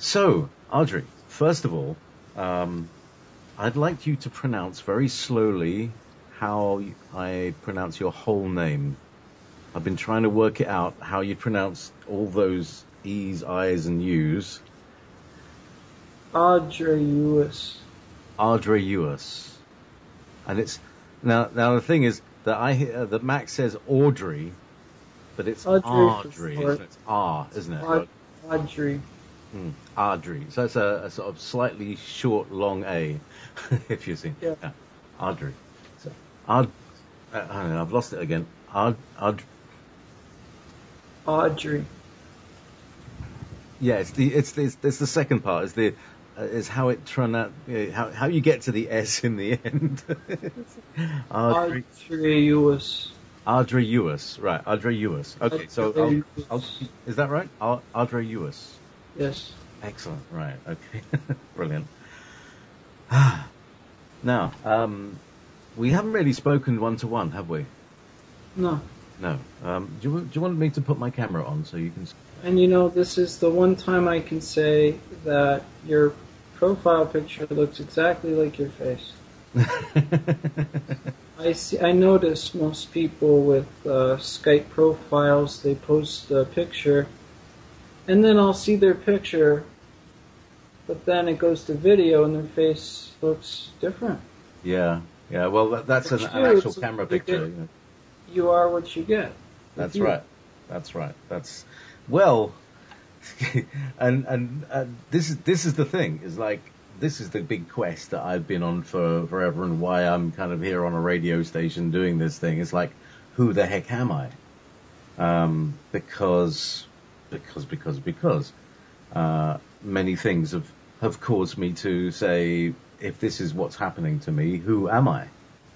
So, Audrey, first of all, um, I'd like you to pronounce very slowly how I pronounce your whole name. I've been trying to work it out how you pronounce all those E's, I's, and U's. Audreyus. Ardreyus. And it's now the thing is that I hear that Max says Audrey, but it's Ardrey. It's R, isn't it? Audrey. Ardrey. So it's a sort of slightly short, long A, if you see. Yeah. Ardrey. So I don't know, I've lost it again. Audrey. Yeah, it's the second part. Is how it how you get to the S in the end. Audreyus. Ardreyus, right? Ardreyus. Okay, so is that right? Ardreyus. Yes. Excellent. Right. Okay. Brilliant. Now, we haven't really spoken one-to-one, have we? No. No. Do you want me to put my camera on so you can? And this is the one time I can say that your profile picture looks exactly like your face. I notice most people with Skype profiles, they post a picture, and then I'll see their picture, but then it goes to video and their face looks different. Yeah. Well, that's an actual camera picture. You are what you get. That's right. That's well, and this is the thing. Is like this is the big quest that I've been on for forever, and why I'm kind of here on a radio station doing this thing. It's like, who the heck am I? Because many things have caused me to say, if this is what's happening to me, who am I?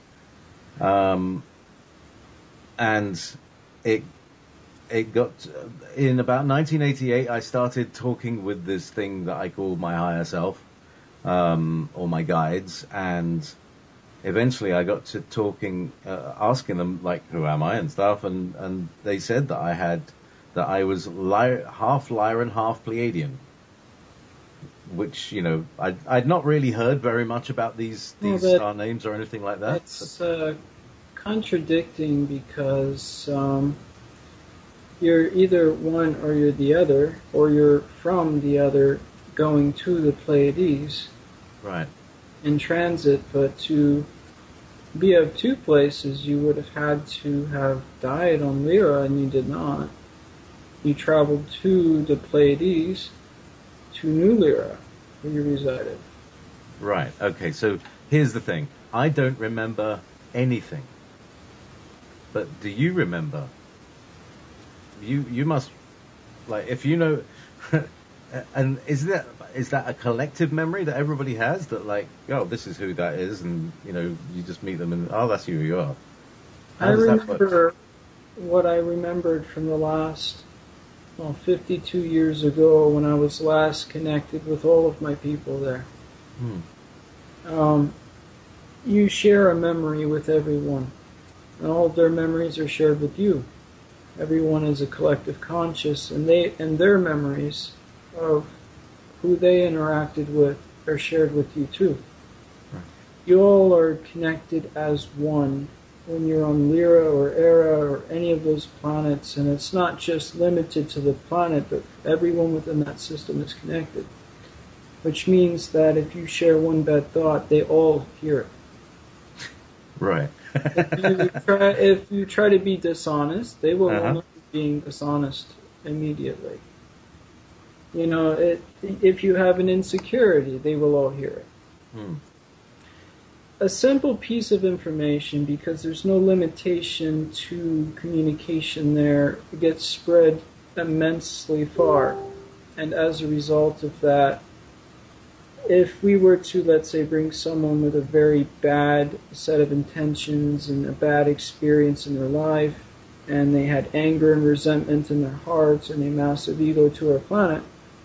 And it got in about 1988. I started talking with this thing that I call my higher self, or my guides, and eventually I got to talking, asking them like, who am I and stuff, and they said that I was half Lyran, half Pleiadian, which I'd not really heard very much about these star names or anything like that. It's contradicting because you're either one or you're the other, or you're from the other going to the Pleiades. Right. In transit, but to be of two places, you would have had to have died on Lyra, and you did not. You traveled to the Pleiades, to New Lyra, where you resided. Right. Okay. So here's the thing. I don't remember anything. But do you remember? You must, like, if you know, and is that a collective memory that everybody has, that like, oh, this is who that is, and you just meet them and, oh, that's who you are. I remember what I remembered from the last 52 years ago, when I was last connected with all of my people there. You share a memory with everyone, and all of their memories are shared with you. Everyone is a collective conscious, and their memories of who they interacted with are shared with you too. Right. You all are connected as one when you're on Lyra or Era or any of those planets, and it's not just limited to the planet, but everyone within that system is connected. Which means that if you share one bad thought, they all hear it. Right. If you try to be dishonest, they will know you're being dishonest immediately. If you have an insecurity, they will all hear it. A simple piece of information, because there's no limitation to communication there, it gets spread immensely far. And as a result of that, if we were to, let's say, bring someone with a very bad set of intentions and a bad experience in their life, and they had anger and resentment in their hearts and a massive ego to our planet,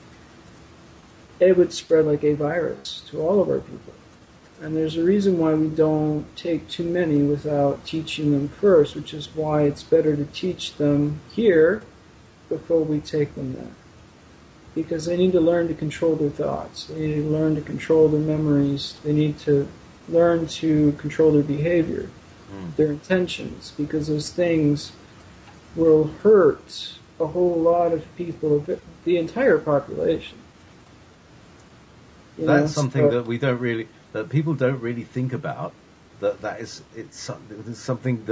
it would spread like a virus to all of our people. And there's a reason why we don't take too many without teaching them first, which is why it's better to teach them here before we take them there. because they need to learn to control their thoughts. They need to learn to control their memories. They need to learn to control their behavior, their intentions, because those things will hurt a whole lot of people, the entire population. That's something that people don't really think about. It's something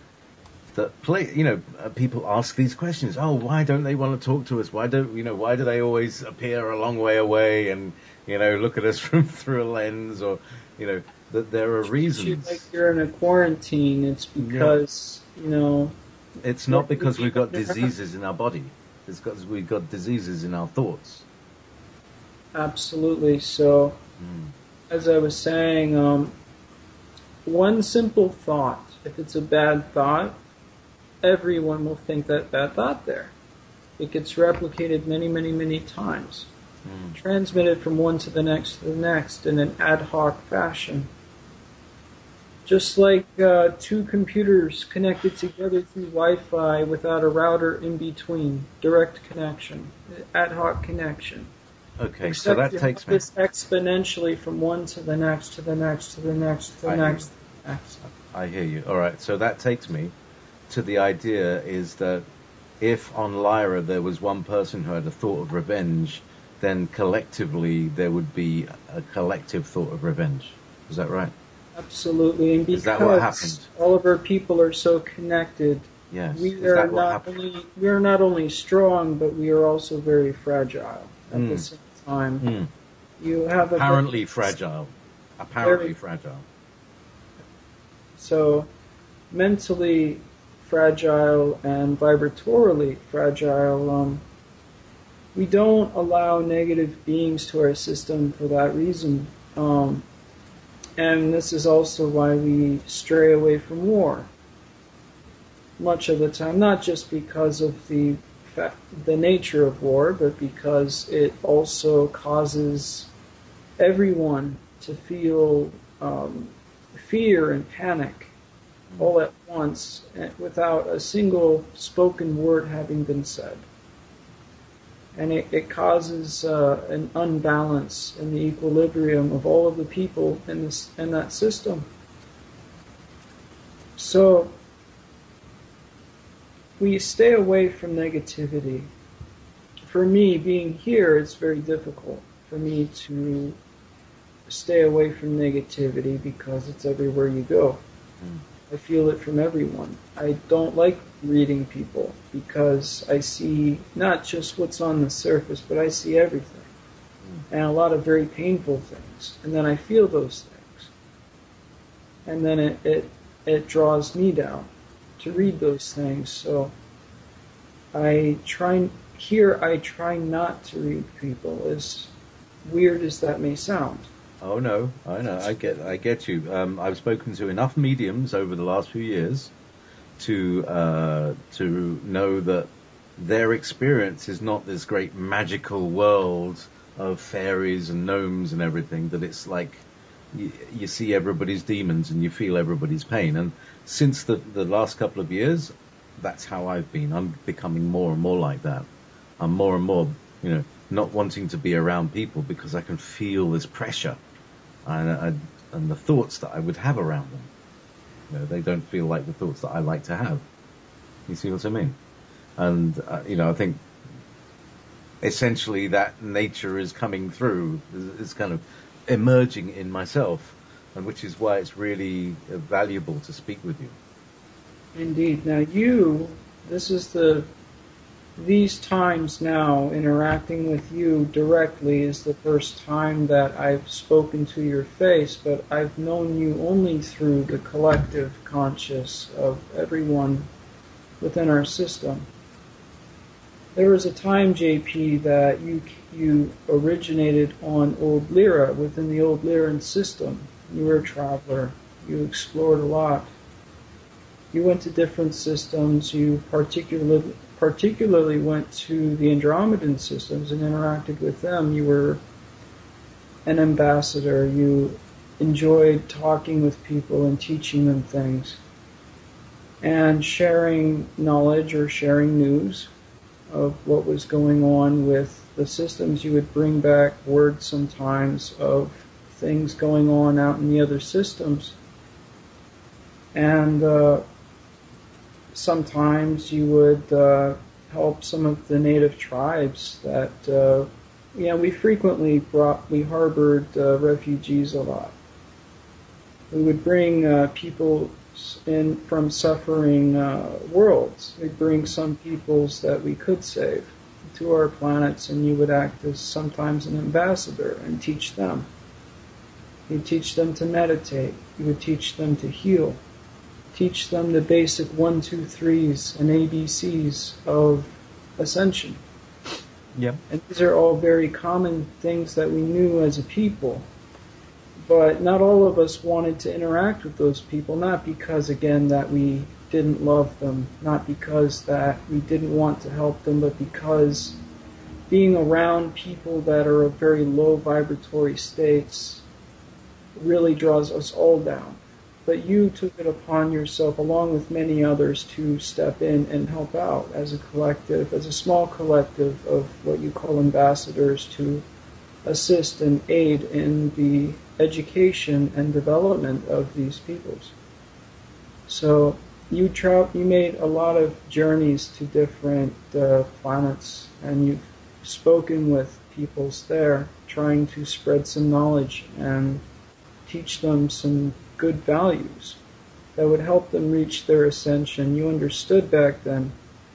people ask these questions. Oh, why don't they want to talk to us? Why do they always appear a long way away and, look at us through a lens, or, that there are reasons. Like you're in a quarantine, it's because, It's not because we've got diseases in our body. It's because we've got diseases in our thoughts. Absolutely. So, as I was saying, one simple thought, if it's a bad thought, everyone will think that bad thought there. It gets replicated many, many, many times. Transmitted from one to the next in an ad hoc fashion. Just like two computers connected together through Wi-Fi without a router in between. Direct connection. Ad hoc connection. Okay, Except so that takes me... this exponentially from one to the next, to the next, to the next, to the next. I hear you. All right, so that takes me to the idea is that if on Lyra there was one person who had a thought of revenge, then collectively there would be a collective thought of revenge. Is that right? Absolutely, and because is that what happened? All of our people are so connected, yes. we are not only strong, but we are also very fragile at the same time. You have apparently fragile. So, mentally fragile and vibratorily fragile. We don't allow negative beings to our system for that reason. And this is also why we stray away from war. Much of the time, not just because of the nature of war, but because it also causes everyone to feel fear and panic all at once, without a single spoken word having been said. And it causes an unbalance in the equilibrium of all of the people in that system. So we stay away from negativity. For me, being here, it's very difficult for me to stay away from negativity because it's everywhere you go. I feel it from everyone. I don't like reading people because I see not just what's on the surface, but I see everything. And a lot of very painful things. And then I feel those things. And then it draws me down to read those things. So I try not to read people, as weird as that may sound. Oh no, I know, I get you. I've spoken to enough mediums over the last few years to know that their experience is not this great magical world of fairies and gnomes and everything, that it's like you see everybody's demons and you feel everybody's pain. And since the last couple of years, that's how I've been. I'm becoming more and more like that. I'm more and more, not wanting to be around people because I can feel this pressure and the thoughts that I would have around them. They don't feel like the thoughts that I like to have. You see what I mean? And, I think essentially that nature is coming through, is kind of emerging in myself, and which is why it's really valuable to speak with you. Indeed. Now these times now, interacting with you directly is the first time that I've spoken to your face, but I've known you only through the collective conscious of everyone within our system. There was a time, JP, that you originated on Old Lyra, within the Old Lyran system. You were a traveler. You explored a lot. You went to different systems. You particularly went to the Andromedan systems and interacted with them. You were an ambassador. You enjoyed talking with people and teaching them things and sharing knowledge or sharing news of what was going on with the systems, you would bring back word sometimes of things going on out in the other systems. And sometimes you would help some of the native tribes that, we harbored refugees a lot. We would bring people in from suffering worlds. We'd bring some peoples that we could save to our planets, and you would act as sometimes an ambassador and teach them. You'd teach them to meditate. You would teach them to heal. Teach them the basic 1, 2, 3s and ABCs of ascension. Yep. And these are all very common things that we knew as a people. But not all of us wanted to interact with those people, not because, again, that we didn't love them, not because that we didn't want to help them, but because being around people that are of very low vibratory states really draws us all down. But you took it upon yourself, along with many others, to step in and help out as a collective, as a small collective of what you call ambassadors, to assist and aid in the education and development of these peoples. So you made a lot of journeys to different planets, and you've spoken with peoples there, trying to spread some knowledge and teach them some good values that would help them reach their ascension. You understood back then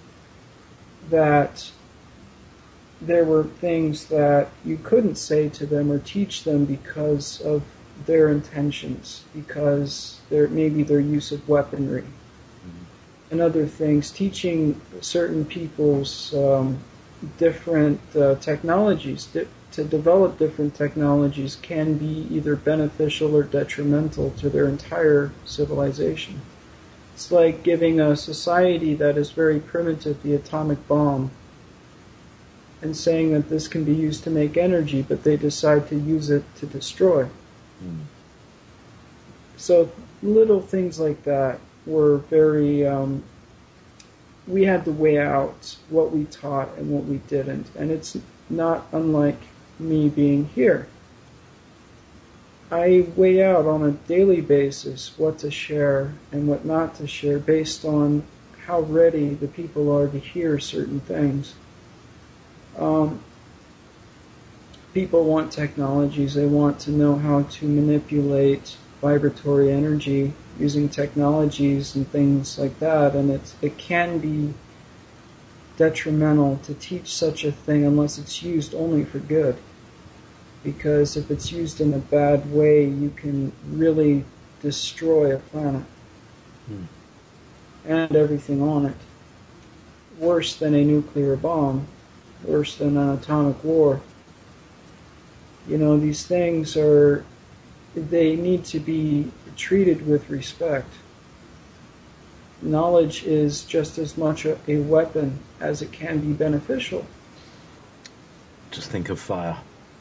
that there were things that you couldn't say to them or teach them because of their intentions, because maybe their use of weaponry and other things. Teaching certain people's different technologies, to develop different technologies, can be either beneficial or detrimental to their entire civilization. It's like giving a society that is very primitive the atomic bomb and saying that this can be used to make energy, but they decide to use it to destroy. So little things like that were very, we had to weigh out what we taught and what we didn't. And it's not unlike me being here. I weigh out on a daily basis what to share and what not to share based on how ready the people are to hear certain things. People want technologies. They want to know how to manipulate vibratory energy using technologies and things like that, and it can be detrimental to teach such a thing unless it's used only for good. Because if it's used in a bad way, you can really destroy a planet and everything on it. Worse than a nuclear bomb, worse than an atomic war. You know, these things they need to be treated with respect. Knowledge is just as much a weapon as it can be beneficial. Just think of fire.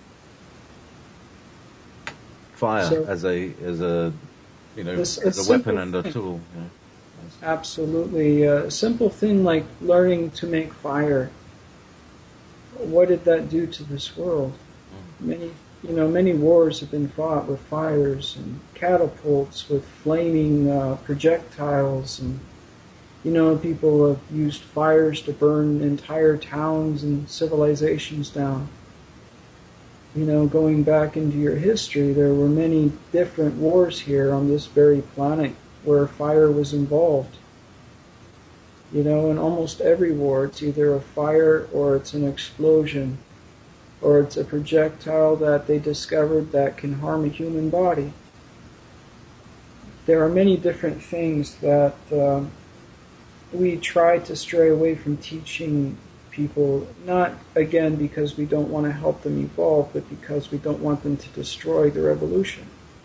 Fire as a weapon and a tool. Yeah. Absolutely. A simple thing like learning to make fire. What did that do to this world? Many wars have been fought with fires and catapults with flaming projectiles, and people have used fires to burn entire towns and civilizations down. Going back into your history, there were many different wars here on this very planet where fire was involved. In almost every war, it's either a fire or it's an explosion, or it's a projectile that they discovered that can harm a human body. There are many different things that we try to stray away from teaching people, not, again, because we don't want to help them evolve, but because we don't want them to destroy their evolution.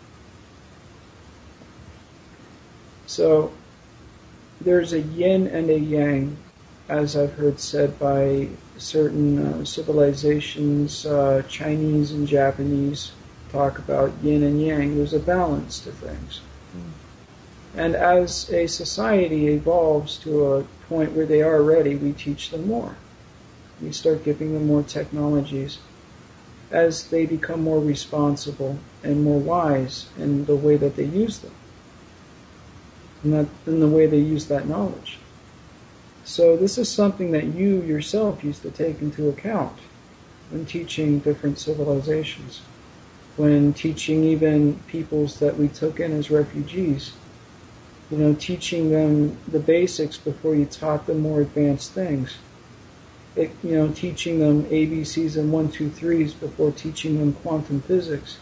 So, there's a yin and a yang, as I've heard said by certain civilizations. Chinese and Japanese talk about yin and yang. There's a balance to things. And as a society evolves to a point where they are ready, we teach them more. You start giving them more technologies. As they become more responsible and more wise in the way that they use them, and in the way they use that knowledge. So this is something that you yourself used to take into account when teaching different civilizations, when teaching even peoples that we took in as refugees. Teaching them the basics before you taught them more advanced things. Teaching them ABCs and 1, 2, 3s before teaching them quantum physics.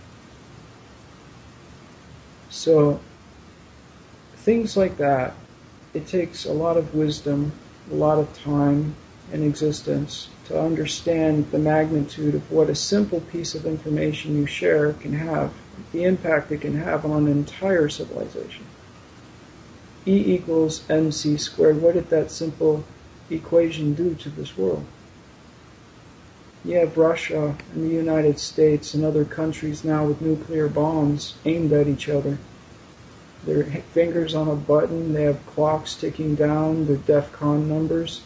So, things like that, it takes a lot of wisdom, a lot of time and existence to understand the magnitude of what a simple piece of information you share can have, the impact it can have on an entire civilization. E equals mc squared. What did that simple equation do to this world? You have Russia and the United States and other countries now with nuclear bombs aimed at each other. Their fingers on a button, they have clocks ticking down, their DEFCON numbers.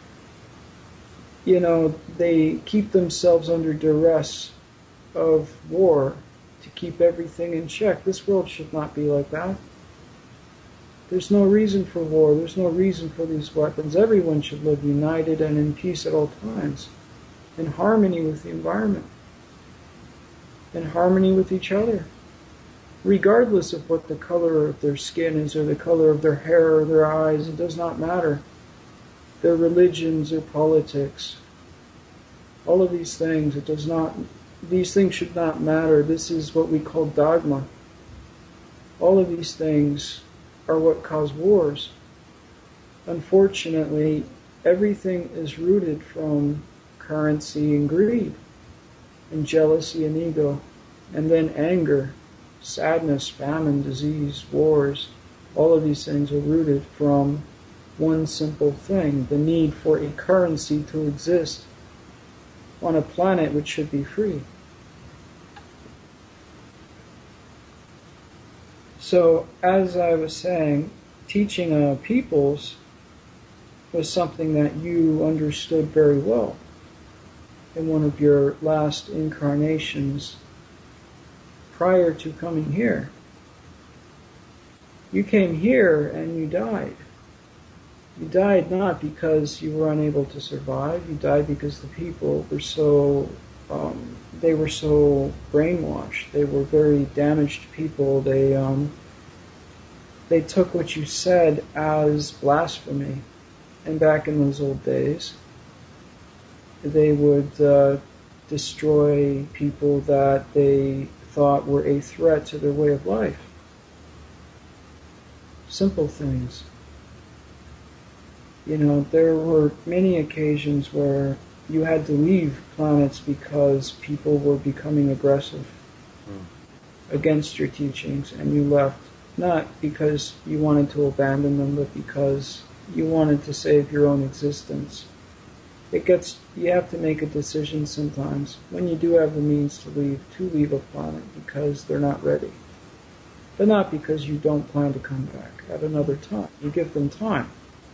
They keep themselves under duress of war to keep everything in check. This world should not be like that. There's no reason for war. There's no reason for these weapons. Everyone should live united and in peace at all times, in harmony with the environment, in harmony with each other, regardless of what the color of their skin is or the color of their hair or their eyes. It does not matter. Their religions or politics, all of these things, these things should not matter. This is what we call dogma. All of these things are what cause wars. Unfortunately, everything is rooted from currency and greed, and jealousy and ego, and then anger, sadness, famine, disease, wars. All of these things are rooted from one simple thing, the need for a currency to exist on a planet which should be free. So, as I was saying, teaching peoples was something that you understood very well in one of your last incarnations prior to coming here. You came here and you died. You died not because you were unable to survive. You died because the people were so brainwashed. They were very damaged people. They took what you said as blasphemy. And back in those old days, they would destroy people that they thought were a threat to their way of life. Simple things. There were many occasions where you had to leave planets because people were becoming aggressive against your teachings, and you left, not because you wanted to abandon them, but because you wanted to save your own existence. You have to make a decision sometimes, when you do have the means to leave a planet, because they're not ready. But not because you don't plan to come back at another time. You give them time.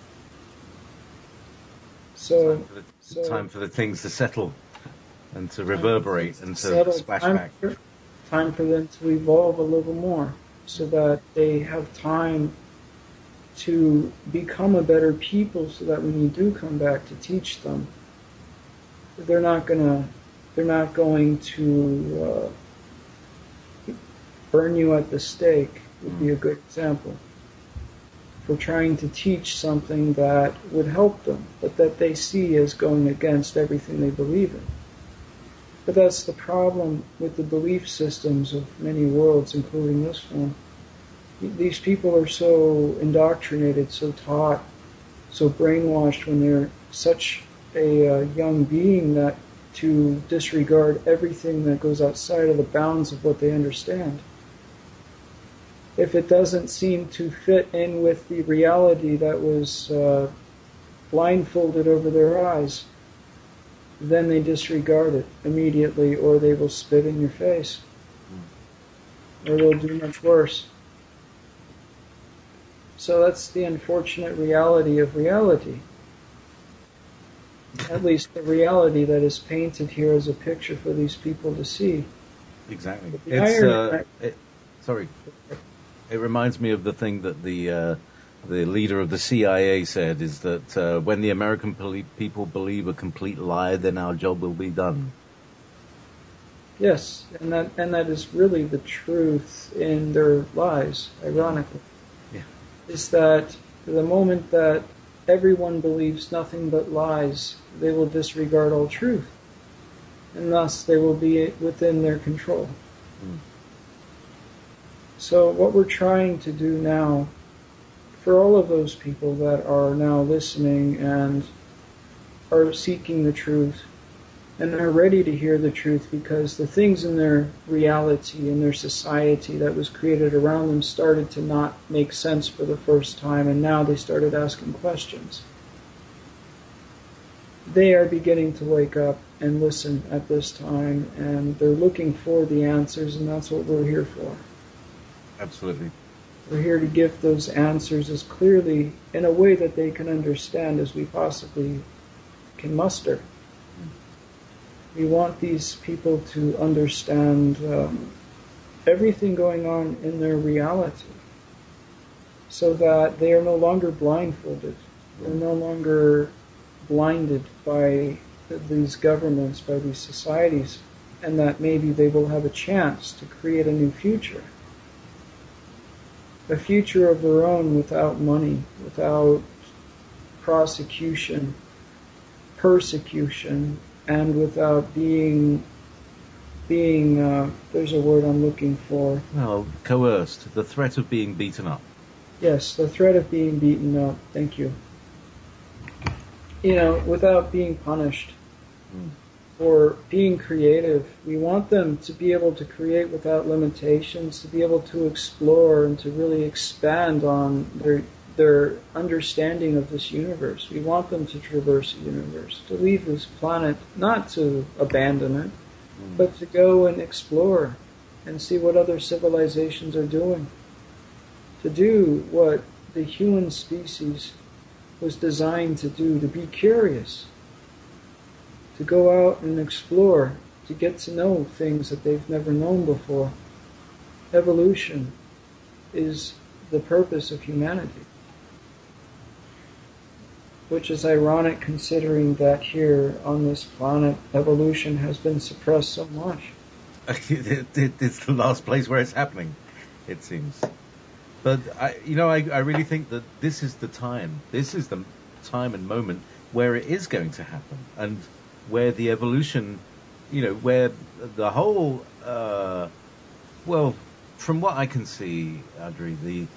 Time for the things to settle and to reverberate and to splash back. Time for them to evolve a little more so that they have time to become a better people, so that when you do come back to teach them, they're not going to burn you at the stake. Would be a good example for trying to teach something that would help them, but that they see as going against everything they believe in. But that's the problem with the belief systems of many worlds, including this one. These people are so indoctrinated, so taught, so brainwashed when they're such a young being, that to disregard everything that goes outside of the bounds of what they understand. If it doesn't seem to fit in with the reality that was blindfolded over their eyes, then they disregard it immediately, or they will spit in your face, or they'll do much worse. So that's the unfortunate reality of reality. At least the reality that is painted here as a picture for these people to see. Exactly. But the irony, Sorry. It reminds me of the thing that the leader of the CIA said, is that when the American people believe a complete lie, then our job will be done. yes, and that is really the truth in their lies, ironically. Yeah. Is that the moment that everyone believes nothing but lies, they will disregard all truth. And thus they will be within their control. Mm. So what we're trying to do now, for all of those people that are now listening and are seeking the truth, and are ready to hear the truth because the things in their reality, in their society that was created around them started to not make sense for the first time, and now they started asking questions. They are beginning to wake up and listen at this time, and they're looking for the answers, and that's what we're here for. Absolutely. We're here to give those answers as clearly in a way that they can understand as we possibly can muster. We want these people to understand everything going on in their reality so that they are no longer blindfolded. They're no longer blinded by these governments, by these societies, and that maybe they will have a chance to create a new future. A future of their own without money, without prosecution, persecution, and without being there's a word I'm looking for. Well, coerced. The threat of being beaten up. Yes, the threat of being beaten up. Thank you. Without being punished or being creative. We want them to be able to create without limitations, to be able to explore and to really expand on their understanding of this universe. We want them to traverse the universe, to leave this planet, not to abandon it, but to go and explore and see what other civilizations are doing. To do what the human species was designed to do, to be curious, to go out and explore, to get to know things that they've never known before. Evolution is the purpose of humanity. Which is ironic considering that here on this planet, evolution has been suppressed so much. It's the last place where it's happening, it seems. But I really think that this is the time. This is the time and moment where it is going to happen, and where the evolution, where the whole, from what I can see, Audrey,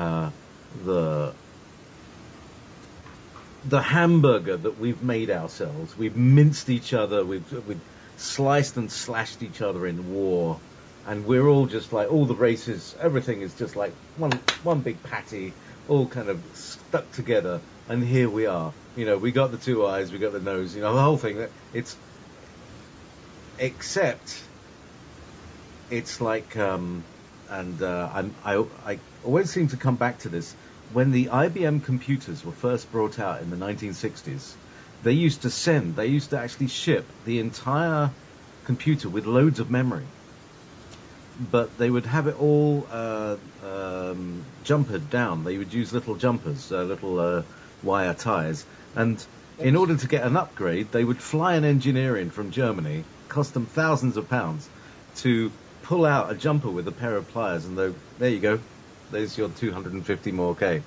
the hamburger that we've made ourselves, we've minced each other, we've sliced and slashed each other in war, and we're all just like, all the races, everything is just like one big patty, all kind of stuck together, and here we are. We got the two eyes, we got the nose, the whole thing. Except it's like, I always seem to come back to this. When the IBM computers were first brought out in the 1960s, they used to actually ship the entire computer with loads of memory. But they would have it all jumpered down. They would use little jumpers, little wire ties. And in order to get an upgrade, they would fly an engineer in from Germany, cost them thousands of pounds, to pull out a jumper with a pair of pliers, and there you go. There's your 250 more K.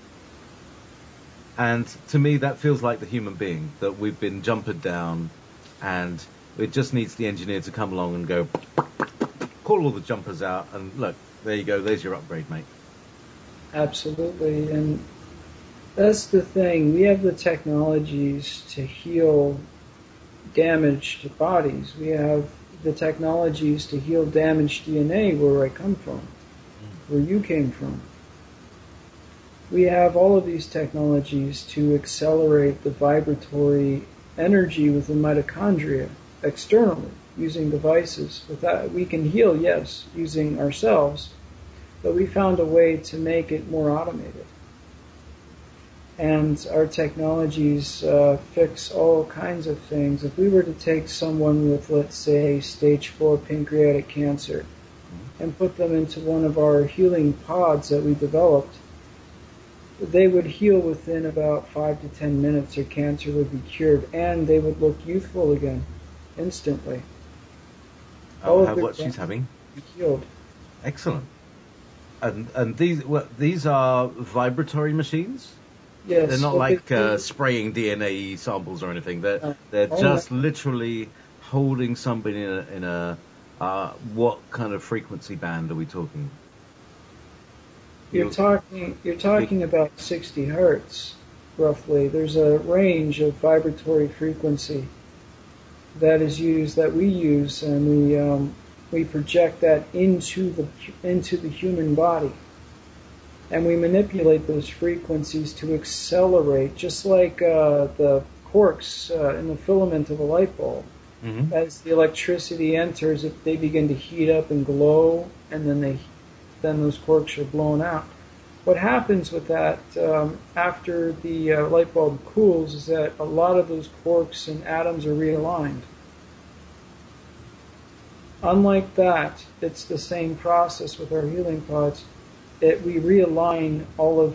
And to me, that feels like the human being, that we've been jumpered down, and it just needs the engineer to come along and go, call all the jumpers out, and look, there you go, there's your upgrade, mate. Absolutely, and that's the thing. We have the technologies to heal damaged bodies. We have the technologies to heal damaged DNA where I come from, where you came from. We have all of these technologies to accelerate the vibratory energy within mitochondria externally using devices. With that, we can heal, yes, using ourselves, but we found a way to make it more automated. And our technologies fix all kinds of things. If we were to take someone with, let's say, stage 4 pancreatic cancer and put them into one of our healing pods that we developed, they would heal within about 5 to 10 minutes. Their cancer would be cured, and they would look youthful again, instantly. What she's having? Healed. Excellent. And these are vibratory machines? Yes. They're not like spraying DNA samples or anything. They're just literally holding somebody in a what kind of frequency band are we talking? You're talking about 60 hertz, roughly. There's a range of vibratory frequency that we use, and we project that into the human body, and we manipulate those frequencies to accelerate, just like the quarks in the filament of a light bulb. Mm-hmm. As the electricity enters, they begin to heat up and glow, and then those quarks are blown out. What happens with that after the light bulb cools is that a lot of those quarks and atoms are realigned. Unlike that, it's the same process with our healing pods. We realign all of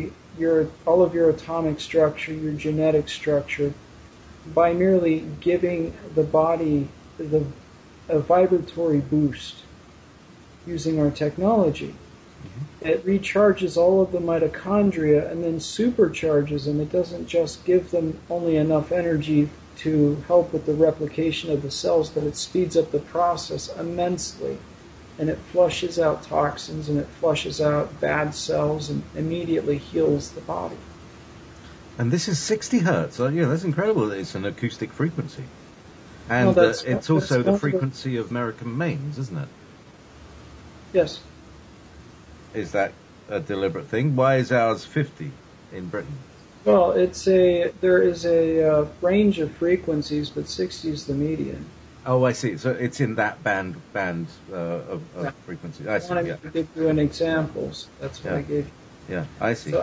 your atomic structure, your genetic structure, by merely giving the body a vibratory boost using our technology. Mm-hmm. It recharges all of the mitochondria and then supercharges them. It doesn't just give them only enough energy to help with the replication of the cells, but it speeds up the process immensely. And it flushes out toxins, and it flushes out bad cells, and immediately heals the body. And this is 60 hertz. That's incredible. It's an acoustic frequency. And it's also the frequency of American mains, isn't it? Yes. Is that a deliberate thing? Why is ours 50 in Britain? Well, there is a range of frequencies, but 60 is the median. Oh, I see. So it's in that band of frequency. I see. To give you an example. That's what I gave you. Yeah, I see.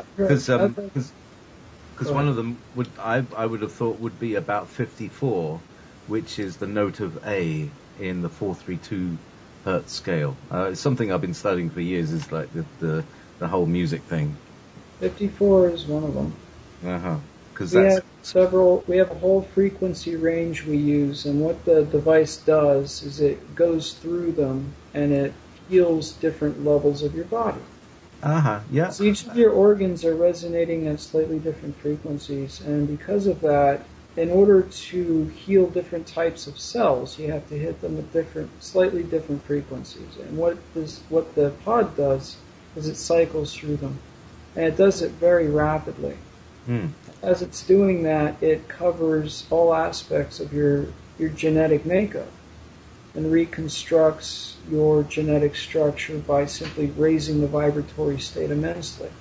Because one of them I would have thought would be about 54, which is the note of A in the 432 hertz scale. It's something I've been studying for years. Is like the whole music thing. 54 is one of them. Because we have a whole frequency range we use, and what the device does is it goes through them and it heals different levels of your body. Yeah. So each of your organs are resonating at slightly different frequencies, and because of that, in order to heal different types of cells, you have to hit them with slightly different frequencies. And what the pod does is it cycles through them, and it does it very rapidly. As it's doing that, it covers all aspects of your genetic makeup and reconstructs your genetic structure by simply raising the vibratory state immensely.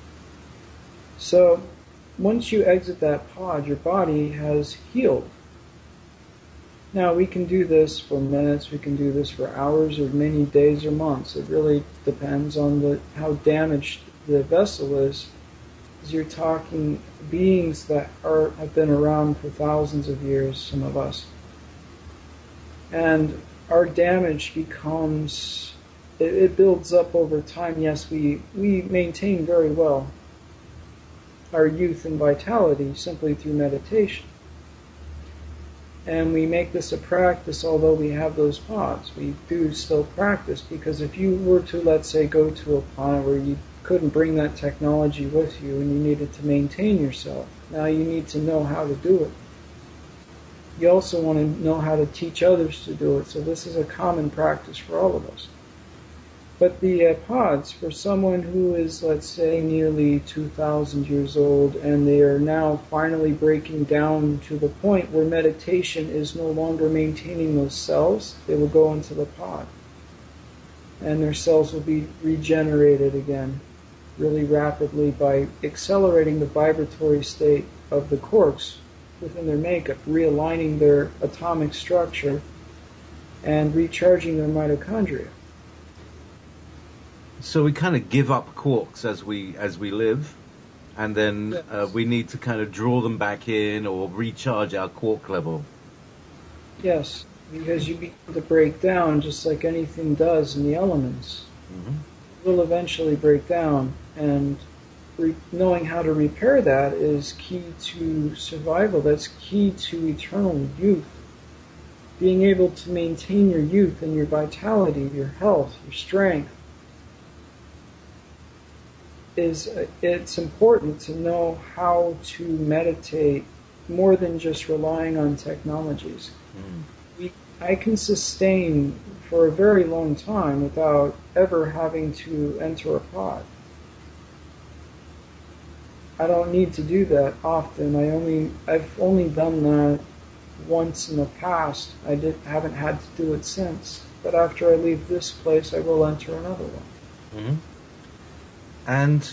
So once you exit that pod, your body has healed. Now, we can do this for minutes, we can do this for hours, or many days or months. It really depends on how damaged the vessel is. Because you're talking beings that have been around for thousands of years, some of us. And our damage becomes, it builds up over time. Yes, we maintain very well our youth and vitality simply through meditation. And we make this a practice, although we have those pods. We do still practice, because if you were to, let's say, go to a planet where you couldn't bring that technology with you and you needed to maintain yourself, now you need to know how to do it. You also want to know how to teach others to do it, so this is a common practice for all of us. But the pods, for someone who is, let's say, nearly 2,000 years old, and they are now finally breaking down to the point where meditation is no longer maintaining those cells, they will go into the pod. And their cells will be regenerated again really rapidly by accelerating the vibratory state of the quarks within their makeup, realigning their atomic structure, and recharging their mitochondria. So we kind of give up quarks as we live, and then Yes. we need to kind of draw them back in or recharge our quark level. Yes, because you begin to break down just like anything does in the elements. Hmm. It will eventually break down, and knowing how to repair that is key to survival. That's key to eternal youth. Being able to maintain your youth and your vitality, your health, your strength it's important to know how to meditate more than just relying on technologies. I can sustain for a very long time without ever having to enter a pod. I don't need to do that often. I've only done that once in the past. Haven't had to do it since. But after I leave this place, I will enter another one. Hmm. And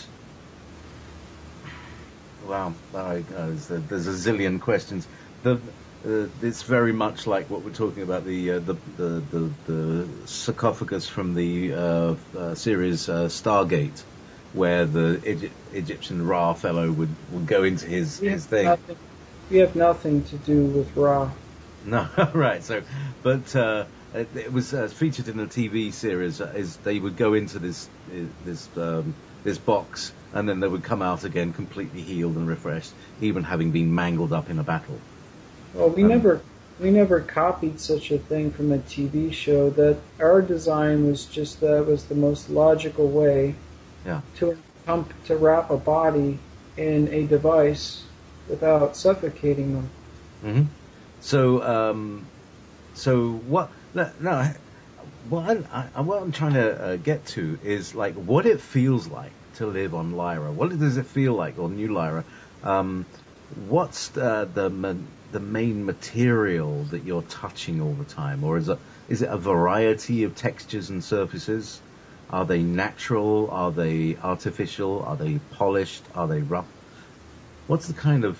wow, there's a zillion questions. It's very much like what we're talking about, the sarcophagus from the series Stargate, where the Egyptian Ra fellow would go into his thing. We have nothing to do with Ra. No, right. So, but it was featured in a TV series. Is they would go into this box, and then they would come out again completely healed and refreshed, even having been mangled up in a battle. Well, we never copied such a thing from a TV show. That our design was just that was the most logical way to wrap a body in a device without suffocating them. Mm-hmm. So what? No. What I'm trying to get to is like what it feels like to live on Lyra. What does it feel like on New Lyra? What's the main material that you're touching all the time, or is it a variety of textures and surfaces? Are they natural? Are they artificial? Are they polished? Are they rough? What's the kind of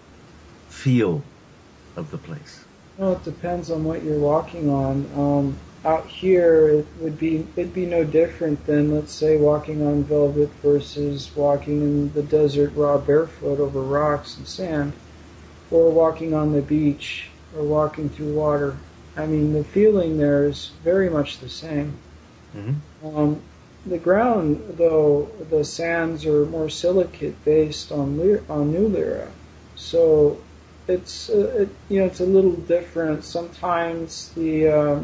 feel of the place? Well, it depends on what you're walking on. Out here, it'd be no different than, let's say, walking on velvet versus walking in the desert raw barefoot over rocks and sand, or walking on the beach, or walking through water. I mean, the feeling there is very much the same. Mm-hmm. The ground, though, the sands are more silicate based on New Lyra, so it's it's a little different. Sometimes the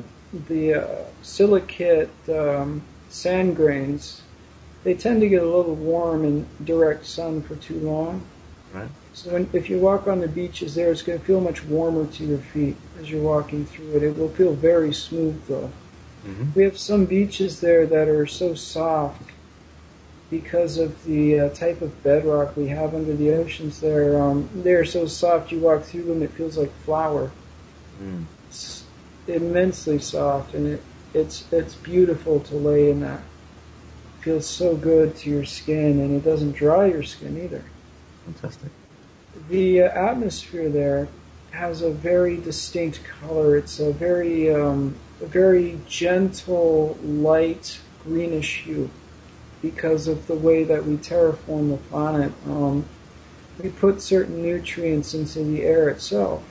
silicate sand grains, they tend to get a little warm in direct sun for too long. Right. So if you walk on the beaches there, it's going to feel much warmer to your feet as you're walking through it. It will feel very smooth though. Mm-hmm. We have some beaches there that are so soft because of the type of bedrock we have under the oceans there. They're so soft you walk through them, it feels like flour. Mm. It's immensely soft, and it's beautiful to lay in that. It feels so good to your skin, and it doesn't dry your skin either. Fantastic. The atmosphere there has a very distinct color. It's a very gentle, light greenish hue because of the way that we terraform the planet. We put certain nutrients into the air itself.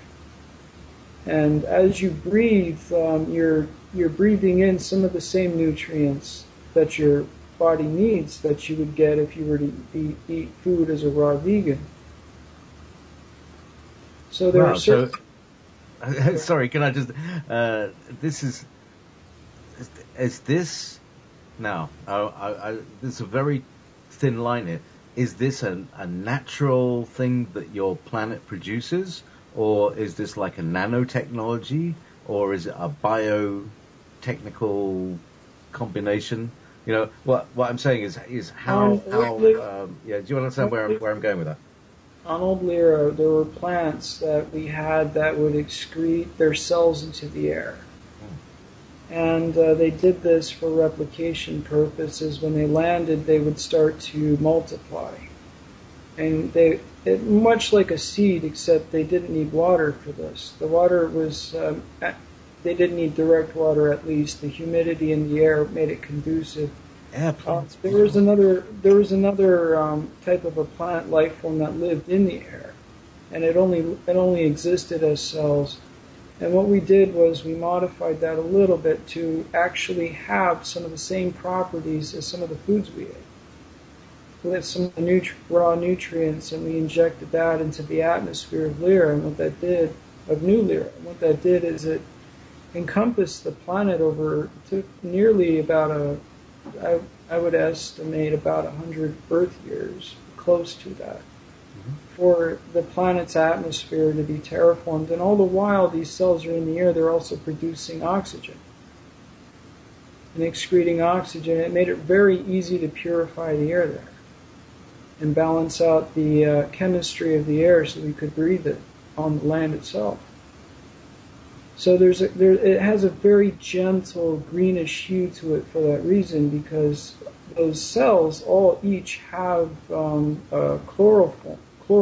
And as you breathe, you're breathing in some of the same nutrients that your body needs that you would get if you were to eat food as a raw vegan. So there are certain... Sorry, can I just... Is this... Now, there's a very thin line here. Is this a natural thing that your planet produces? Or is this like a nanotechnology? Or is it a biotechnical combination? You know, what I'm saying is how do you understand where I'm going with that? On Old Lyra, there were plants that we had that would excrete their cells into the air. And they did this for replication purposes. When they landed, they would start to multiply. And much like a seed, except they didn't need water for this. The water was, they didn't need direct water at least. The humidity in the air made it conducive. Air plants. There was another type of a plant life form that lived in the air, and it only existed as cells. And what we did was we modified that a little bit to actually have some of the same properties as some of the foods we ate. We had some of the raw nutrients, and we injected that into the atmosphere of Lyra, and what that did, of New Lyra, and what that did is it encompassed the planet over, took nearly about I would estimate about 100 Earth years, close to that, for the planet's atmosphere to be terraformed. And all the while these cells are in the air, they're also producing oxygen and excreting oxygen. It made it very easy to purify the air there and balance out the chemistry of the air so we could breathe it on the land itself. So it has a very gentle greenish hue to it for that reason, because those cells all each have chlorophyll,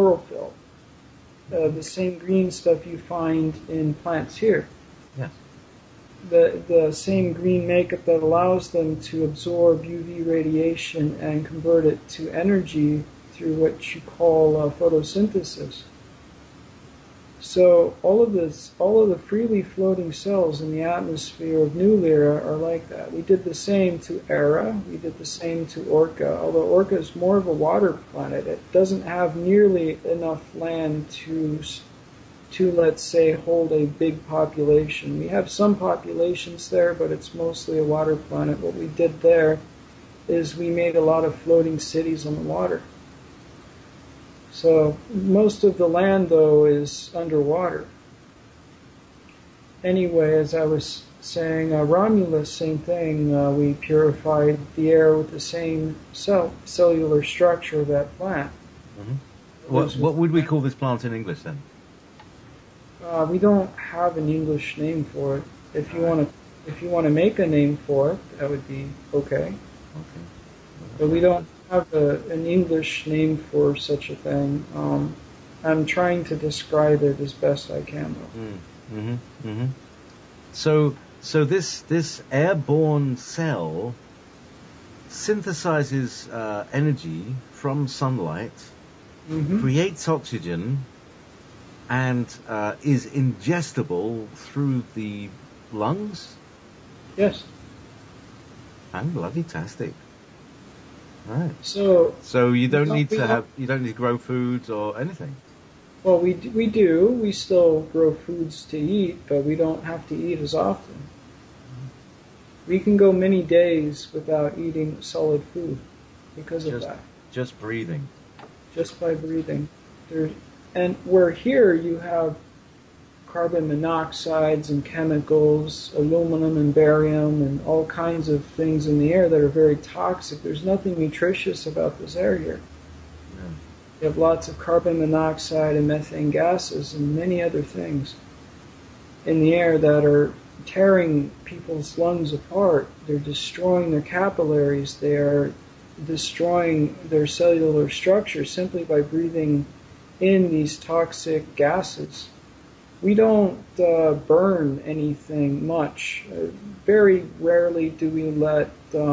the same green stuff you find in plants here. Yes. The same green makeup that allows them to absorb UV radiation and convert it to energy through what you call photosynthesis. So all of the freely floating cells in the atmosphere of New Lyra are like that. We did the same to Era. We did the same to Orca. Although Orca is more of a water planet, it doesn't have nearly enough land to let's say hold a big population. We have some populations there, but it's mostly a water planet. What we did there is we made a lot of floating cities on the water. So most of the land, though, is underwater. Anyway, as I was saying, Romulus, same thing. We purified the air with the same cellular structure of that plant. Mm-hmm. What would we call this plant in English then? We don't have an English name for it. If you want to make a name for it, that would be okay. Okay. But we don't have an English name for such a thing. I'm trying to describe it as best I can, though. Mm-hmm. Mm-hmm. So this airborne cell synthesizes energy from sunlight, creates oxygen, and is ingestible through the lungs? Yes. And bloody-tastic. Right. So you don't need to grow foods or anything. Well, we do. We still grow foods to eat, but we don't have to eat as often. We can go many days without eating solid food because of that. Just breathing. Just by breathing. And where here you have carbon monoxides and chemicals, aluminum and barium and all kinds of things in the air that are very toxic. There's nothing nutritious about this air here. Yeah. You have lots of carbon monoxide and methane gases and many other things in the air that are tearing people's lungs apart. They're destroying their capillaries. They are destroying their cellular structure simply by breathing in these toxic gases. We don't burn anything much. Very rarely do we let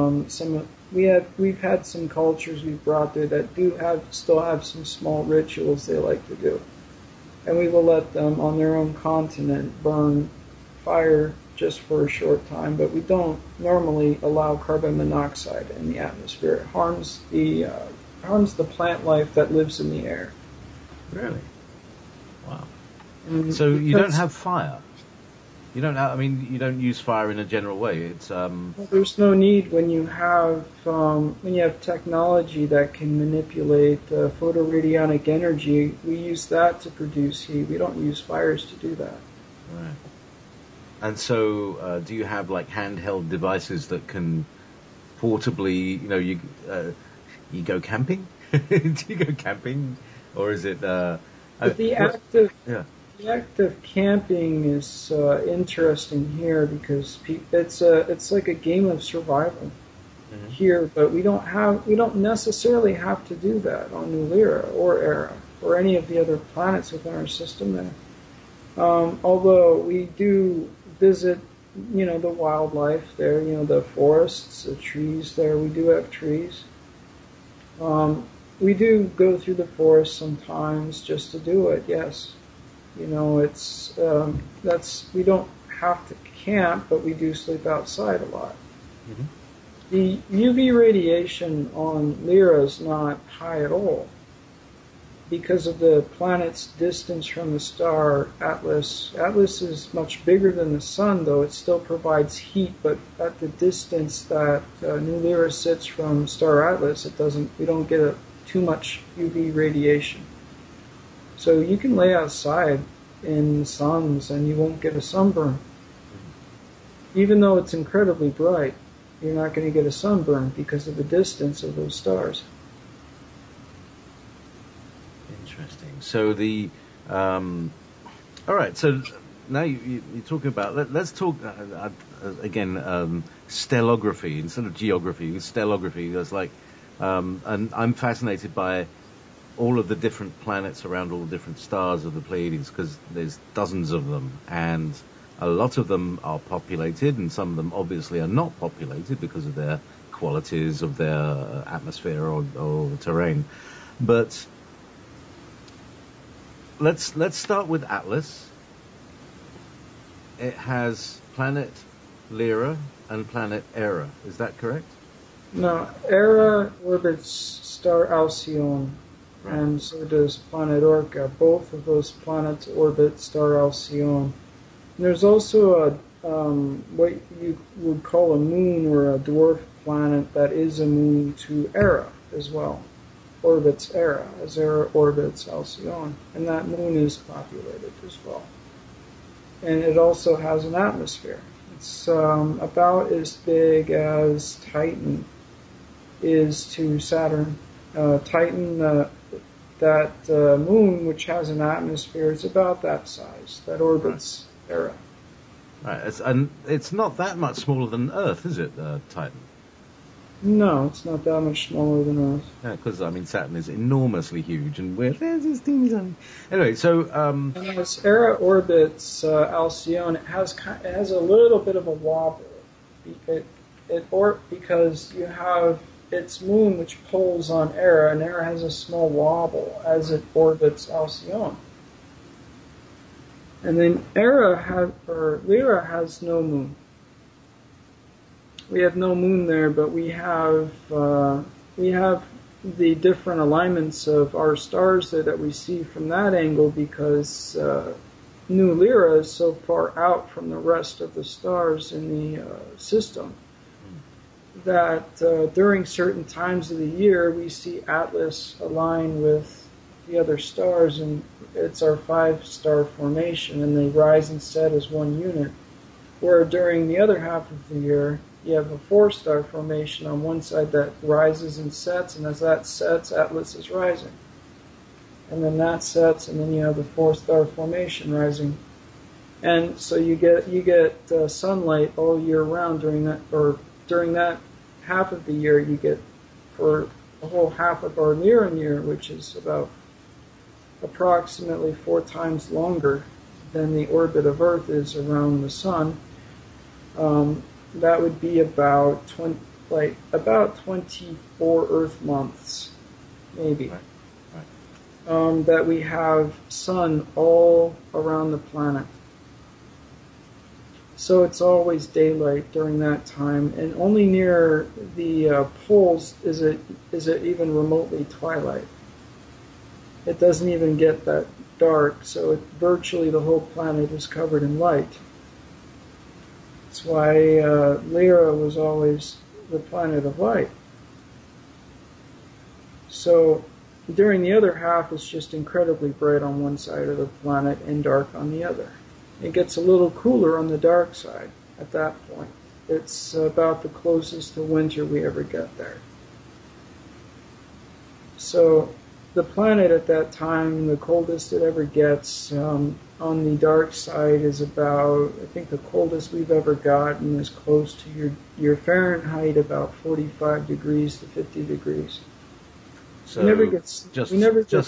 we've had some cultures we've brought there that still have some small rituals they like to do, and we will let them on their own continent burn fire just for a short time. But we don't normally allow carbon monoxide in the atmosphere. It harms the plant life that lives in the air. Really? Wow. So you don't have fire. You don't use fire in a general way. It's Well, there's no need when you have technology that can manipulate photoradionic energy. We use that to produce heat. We don't use fires to do that. Right. And so, do you have like handheld devices that can portably, you go camping? Do you go camping, or is it? The act of camping is interesting here because it's like a game of survival here, but we don't necessarily have to do that on New Lyra or Era or any of the other planets within our system there. Although we do visit the wildlife there, the forests, the trees there. We do have trees. We do go through the forest sometimes just to do it. Yes, it's we don't have to camp, but we do sleep outside a lot. Mm-hmm. The UV radiation on Lyra is not high at all because of the planet's distance from the star Atlas. Atlas is much bigger than the sun, though it still provides heat, but at the distance that New Lyra sits from star Atlas, we don't get too much UV radiation. So you can lay outside in the suns and you won't get a sunburn. Even though it's incredibly bright, you're not going to get a sunburn because of the distance of those stars. Interesting. So all right. So now you're talking about. Let's talk again. Stellography instead of geography. Stellography. That's like, and I'm fascinated by all of the different planets around all the different stars of the Pleiades because there's dozens of them, and a lot of them are populated, and some of them obviously are not populated because of their qualities of their atmosphere or the terrain. But let's start with Atlas. It has planet Lyra and planet Era. Is that correct? No, Era orbits star Alcyone, and so does planet Orca. Both of those planets orbit star Alcyone. And there's also what you would call a moon or a dwarf planet that is a moon to Era as well. Orbits Era, as Era orbits Alcyone. And that moon is populated as well. And it also has an atmosphere. It's about as big as Titan is to Saturn. Titan, that moon, which has an atmosphere, is about that size. That orbits Era. Right, and it's not that much smaller than Earth, is it, Titan? No, it's not that much smaller than Earth. Yeah, because Saturn is enormously huge, and there's this teeny tiny. Anyway, so and as Era orbits Alcyone, it has a little bit of a wobble. Because you have its moon, which pulls on Era, and Era has a small wobble as it orbits Alcyone. And then Lyra has no moon. We have no moon there, but we have the different alignments of our stars there that we see from that angle because New Lyra is so far out from the rest of the stars in the system that during certain times of the year we see Atlas align with the other stars, and it's our 5-star formation, and they rise and set as one unit. Where during the other half of the year, you have a 4-star formation on one side that rises and sets, and as that sets, Atlas is rising. And then that sets, and then you have the 4-star formation rising. And so you get sunlight all year round during that half of the year. You get for the whole half of our Lyran year, which is about approximately 4 times longer than the orbit of Earth is around the Sun. That would be about 24 Earth months, maybe. Right. That we have sun all around the planet. So it's always daylight during that time, and only near the poles is it even remotely twilight. It doesn't even get that dark, so virtually the whole planet is covered in light. That's why Lyra was always the planet of light. So during the other half, it's just incredibly bright on one side of the planet and dark on the other. It gets a little cooler on the dark side at that point. It's about the closest to winter we ever get there. So the planet at that time, the coldest it ever gets on the dark side is about, I think the coldest we've ever gotten is close to your Fahrenheit, about 45 degrees to 50 degrees. So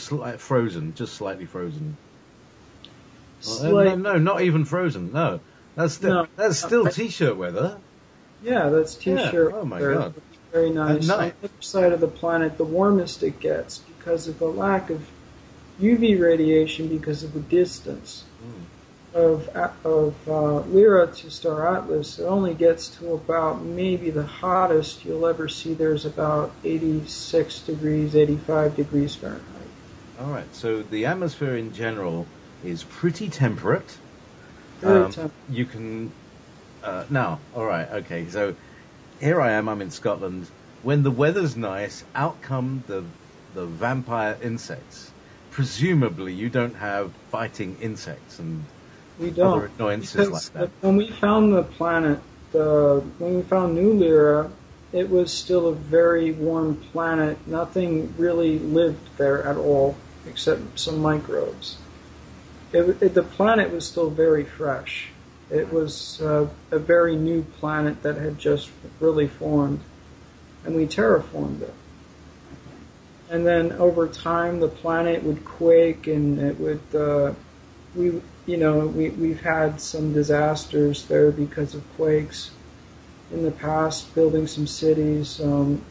frozen, just slightly frozen. No, not even frozen. No, That's still t-shirt weather. Yeah, that's t-shirt. Yeah. Oh my weather. God. Very nice. At On night. the other side of the planet, the warmest it gets because of the lack of UV radiation because of the distance of Lyra to Star Atlas. It only gets to about maybe the hottest you'll ever see. There's about 86 degrees, 85 degrees Fahrenheit. All right. So the atmosphere in general is pretty temperate. Very temperate. You can now. All right. Okay. So here I am. I'm in Scotland. When the weather's nice, out come the vampire insects. Presumably, you don't have biting insects and we don't. Other annoyances like that. When we found the planet, when we found New Lyra, it was still a very warm planet. Nothing really lived there at all except some microbes. The planet was still very fresh. It was a very new planet that had just really formed, and we terraformed it. And then over time, the planet would quake, and it would. We've had some disasters there because of quakes in the past, building some cities.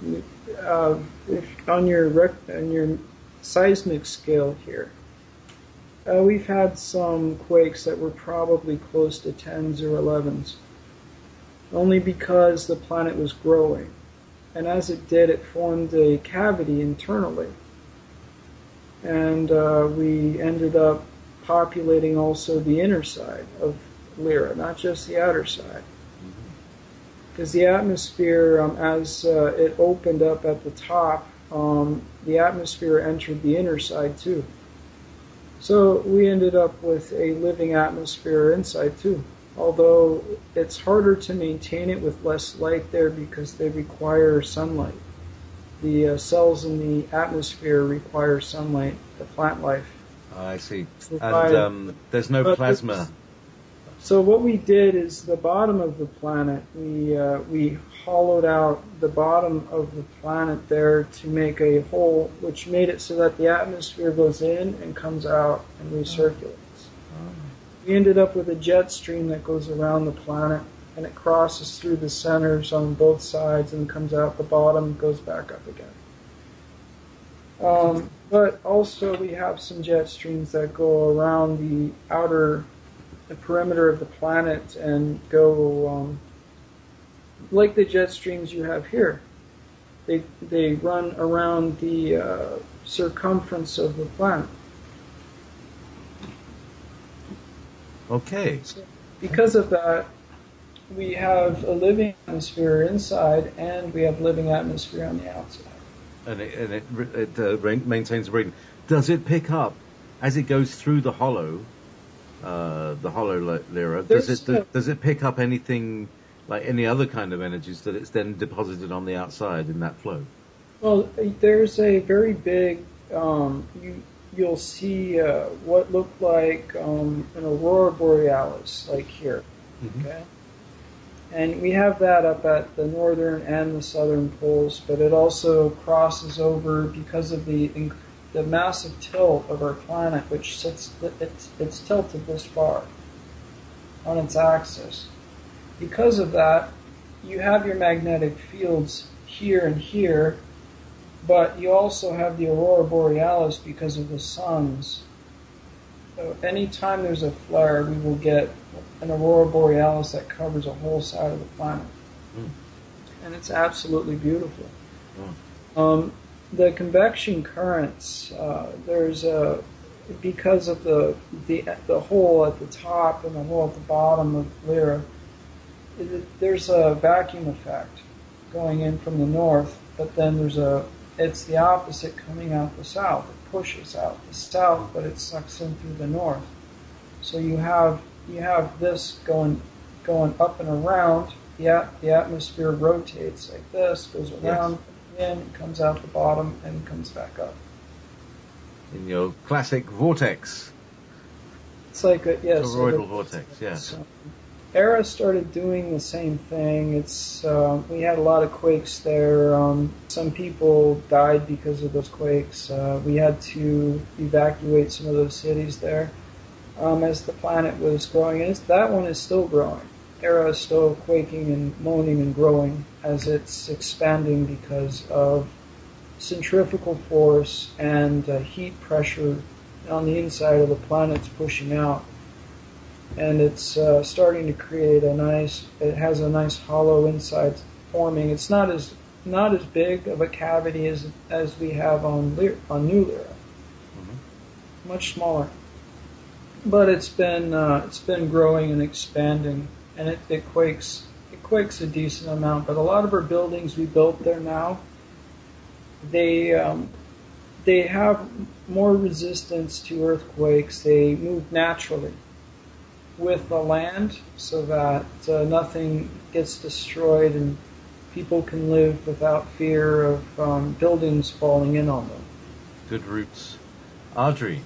If on your seismic scale here, we've had some quakes that were probably close to 10s or 11s, only because the planet was growing. And as it did, it formed a cavity internally. And we ended up populating also the inner side of Lyra, not just the outer side. Because the atmosphere, as it opened up at the top, the atmosphere entered the inner side too. So we ended up with a living atmosphere inside too. Although it's harder to maintain it with less light there because they require sunlight. The cells in the atmosphere require sunlight, the plant life. I see. And there's no plasma. So what we did is the bottom of the planet, we hollowed out the bottom of the planet there to make a hole, which made it so that the atmosphere goes in and comes out and recirculates. We ended up with a jet stream that goes around the planet, and it crosses through the centers on both sides and comes out the bottom and goes back up again. But also we have some jet streams that go around the perimeter of the planet and go like the jet streams you have here. They run around the circumference of the planet. Okay. So because of that, we have a living atmosphere inside, and we have living atmosphere on the outside. And it maintains a rating. Does it pick up as it goes through the hollow Lyra? Does it pick up anything like any other kind of energies that it's then deposited on the outside in that flow? Well, there's a very big. You'll see what looked like an aurora borealis, like here. Mm-hmm. Okay. And we have that up at the northern and the southern poles, but it also crosses over because of the massive tilt of our planet, which it's tilted this far on its axis. Because of that, you have your magnetic fields here and here, but you also have the aurora borealis because of the suns. So anytime there's a flare, we will get an aurora borealis that covers a whole side of the planet. And it's absolutely beautiful. The convection currents, because of the hole at the top and the hole at the bottom of Lyra, there's a vacuum effect going in from the north, but then it's the opposite coming out the south. It pushes out the south, but it sucks in through the north. So you have this going up and around. The atmosphere rotates like this, goes around, in, comes out the bottom, and comes back up. In your classic vortex. It's like a toroidal vortex, yeah. So, ERA started doing the same thing. We had a lot of quakes there. Some people died because of those quakes. We had to evacuate some of those cities there. as the planet was growing. And that one is still growing. Era is still quaking and moaning and growing as it's expanding because of centrifugal force and heat pressure on the inside of the planet's pushing out. And it's starting to create it has a nice hollow inside forming. It's not as big of a cavity as we have on New Lyra. Mm-hmm. Much smaller. But it's been growing and expanding, and it quakes a decent amount. But a lot of our buildings we built there now, they have more resistance to earthquakes. They move naturally with the land, so that nothing gets destroyed and people can live without fear of buildings falling in on them. Good roots, Audrey.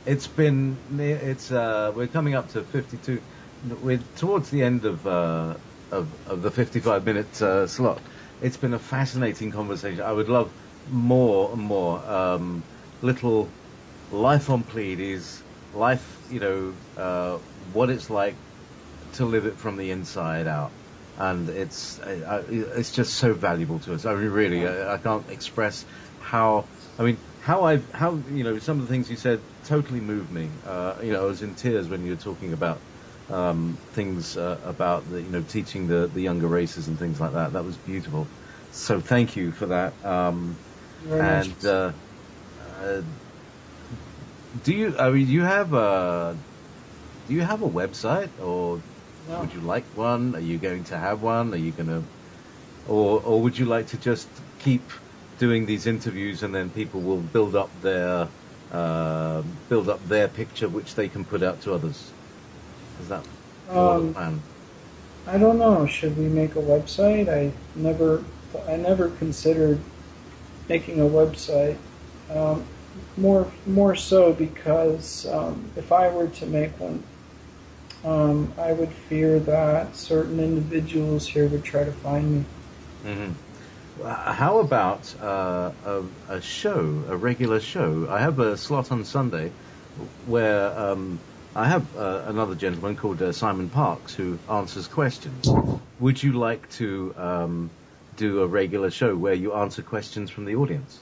We're coming up to 52. We're towards the end of the 55-minute slot. It's been a fascinating conversation. I would love more and more little life on Pleiades, life, what it's like to live it from the inside out, and it's just so valuable to us. I mean, really, I can't express how. I mean, how some of the things you said totally moved me. I was in tears when you were talking about things about teaching the younger races and things like that. That was beautiful. So thank you for that. Do you have a website, or no. Would you like one? Are you going to have one? Are you gonna, or would you like to just keep doing these interviews and then people will build up their picture, which they can put out to others? Is that the plan? I don't know. Should we make a website? I never considered making a website. More so because if I were to make one, I would fear that certain individuals here would try to find me. Mm-hmm. How about a show, a regular show? I have a slot on Sunday where I have another gentleman called Simon Parks who answers questions. Would you like to do a regular show where you answer questions from the audience?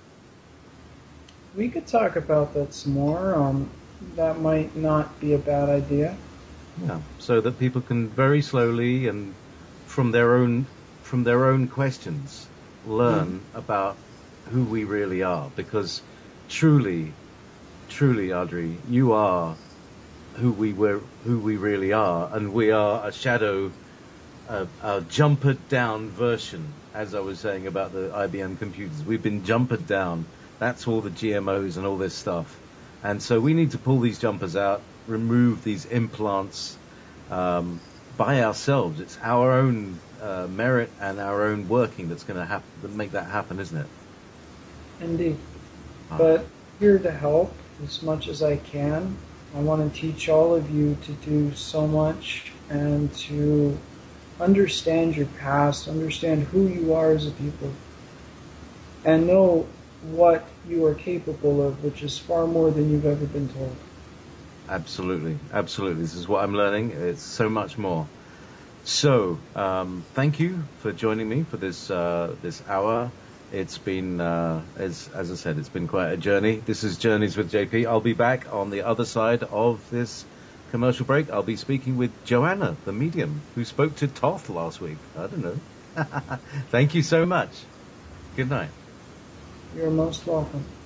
We could talk about that some more. That might not be a bad idea. Yeah, so that people can very slowly and from their own questions learn about who we really are. Because truly, Audrey, you are who we really are, and we are a shadow, a jumpered down version. As I was saying about the IBM computers, we've been jumpered down. That's all the GMOs and all this stuff. And so we need to pull these jumpers out, remove these implants by ourselves. It's our own merit and our own working that's going to make that happen, isn't it? Indeed. But here to help as much as I can. I want to teach all of you to do so much and to understand your past, understand who you are as a people, and know what you are capable of, which is far more than you've ever been told. Absolutely. This is what I'm learning. It's so much more. So, thank you for joining me for this hour. It's been, as I said, it's been quite a journey. This is Journeys with JP. I'll be back on the other side of this commercial break. I'll be speaking with Joanna, the medium, who spoke to Thoth last week. I don't know. Thank you so much. Good night. You're most welcome.